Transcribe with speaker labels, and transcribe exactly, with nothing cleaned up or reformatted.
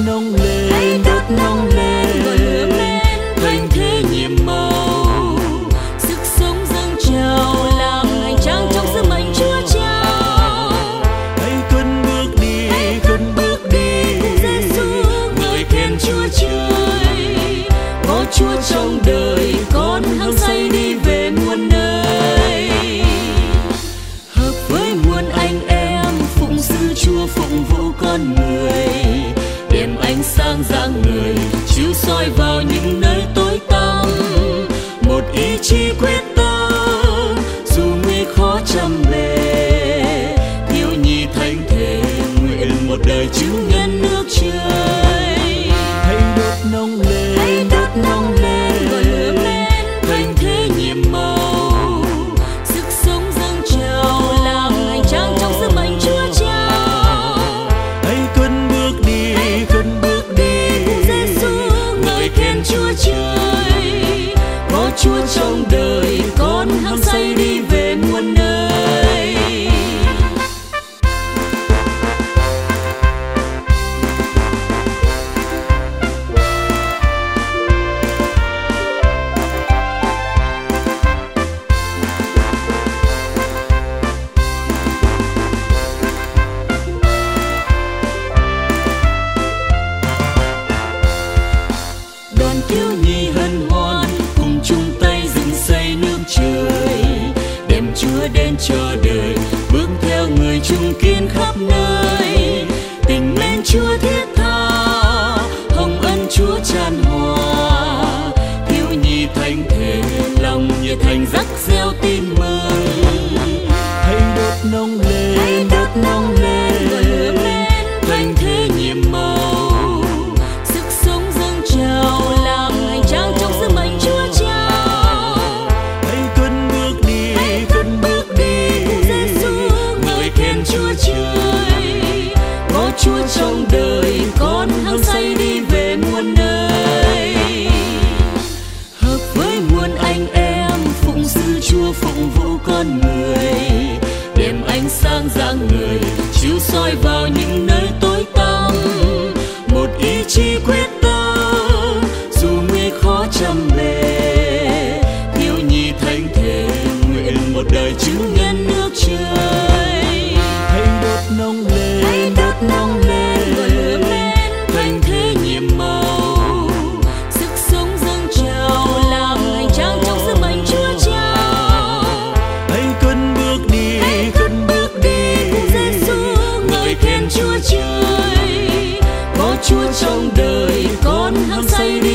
Speaker 1: nóng lên, đất nóng lên, ngọn lửa lên, thanh thế nhiệm màu,
Speaker 2: sức sống dâng trào làm hành trang trong sứ mệnh Chúa Cha.
Speaker 1: hãy cất bước đi, cất bước đi,
Speaker 2: Giêsu
Speaker 1: ngợi khen Chúa Trời.
Speaker 2: có Chúa trong đời, con hăng say đi về muôn nơi. Hợp với muôn anh em phụng sự Chúa, phụng vụ con người, đem ánh sáng rạng ngời chiếu soi vào những nơi tối tăm.
Speaker 1: Một ý chí quyết tâm dù nguy khó trăm bề, thiếu nhi thánh thể nguyện một đời chứng nhân nước trời. Hãy đốt nóng lên, đốt nóng lên,
Speaker 2: ngọn lửa lên,
Speaker 1: thanh thế nhiệm màu,
Speaker 2: sức sống dâng trào làm hành trang trong sứ mệnh Chúa Cha.
Speaker 1: hãy cất bước đi, cất bước đi,
Speaker 2: Giêsu
Speaker 1: ngợi khen Chúa Trời.
Speaker 2: có Chúa trong đời, con hăng say đi về muôn nơi.
Speaker 1: Đoàn thiếu nhi hân hoan cùng chung tay dựng xây nước trời, đem Chúa đến cho đời, bước theo người chung kiên khắp nơi. Tình mến Chúa thiết tha, hồng ân Chúa tràn hòa, thiếu nhi thánh thể lòng nhiệt thành rắc reo tin mừng. Hãy đốt nóng lên, đốt nóng lên,
Speaker 2: ngọn lửa lên,
Speaker 1: thanh thế nhiệm màu,
Speaker 2: sức sống dâng trào làm hành trang trong sứ mệnh Chúa Cha.
Speaker 1: hãy cất bước đi, cất bước đi,
Speaker 2: Giêsu
Speaker 1: ngợi khen Chúa Trời.
Speaker 2: có Chúa trong đời, con hăng say đi về muôn nơi.
Speaker 1: Hợp với muôn anh em phụng sự Chúa, phụng vụ con người, đem ánh sáng rạng ngời chiếu soi vào những nơi tối tăm. Một ý chí quyết tâm dù nguy khó trăm bề, thiếu nhi thánh thể nguyện một đời chứng nhân nước trời. Hãy đốt nóng lên, đốt nóng lên,
Speaker 2: ngọn lửa lên,
Speaker 1: thanh thế nhiệm màu,
Speaker 2: sức sống dâng trào làm hành trang trong sứ mệnh Chúa Cha.
Speaker 1: hãy cất bước đi, cất bước đi,
Speaker 2: Giêsu
Speaker 1: ngợi khen Chúa Trời.
Speaker 2: có Chúa trong đời, con hăng say đi